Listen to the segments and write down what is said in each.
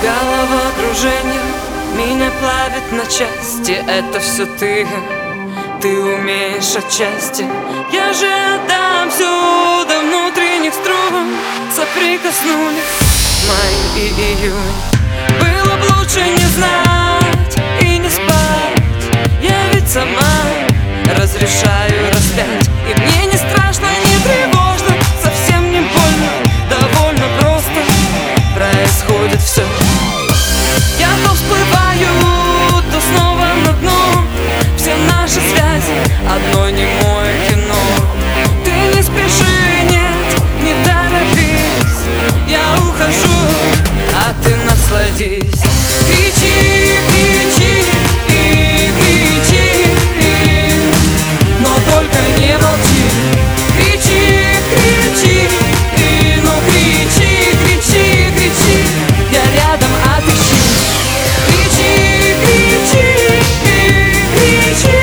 Головокружение меня плавит на части. Это все ты умеешь отчасти. Я же отдам все до внутренних струн. Соприкоснулись май и июнь. Было б лучше не знать и не спать. Я ведь сама разрешаю распять. И мне не страшно, не тревожно, совсем не больно, довольно просто происходит все. Я то всплываю, то снова на дно. Все наши связи одно немое кино. Ты не спеши, нет, не торопись. Я ухожу, а ты насладись. Кричи, кричи и кричи, но только не молчи. Кричи, кричи и ну кричи, кричи, кричи. Я рядом, отыщи. Кричи, кричи и кричи,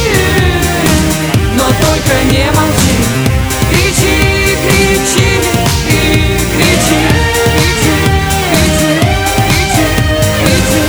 но только не молчи. Кричи, кричи и кричи, кричи, кричи, кричи,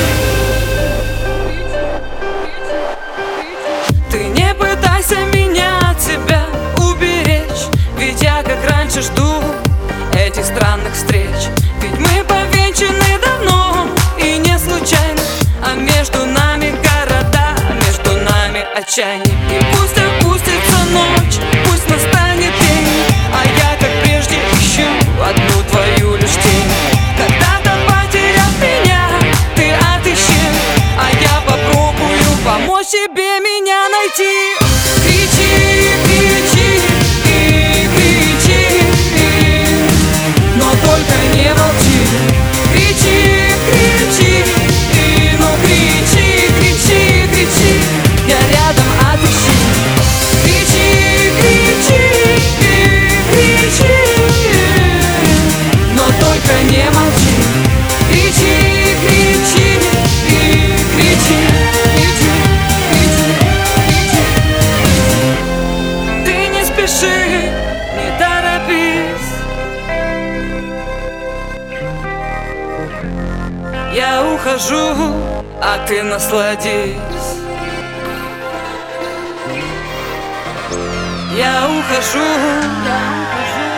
кричи. Ты не пытайся меня от себя уберечь, ведь я как раньше жду этих странных встреч. Ведь мы повенчаны давно и не случайно, а между нами города, между нами отчаяние. И пусть опустится ночь, пусть настанет день, а я, как прежде, ищу одну твою лишь тень. Когда-то потеряв меня, ты отыщи, а я попробую помочь тебе меня найти. Кричи, кричи и кричи, но только не молчи. Кричи, кричи и ну кричи, кричи, кричи. Я рядом, отыщи. Кричи, кричи и кричи, но только не молчи. Кричи, кричи и кричи, кричи, кричи, кричи. Ты не спеши, не торопись. Я ухожу, а ты насладись. Я ухожу,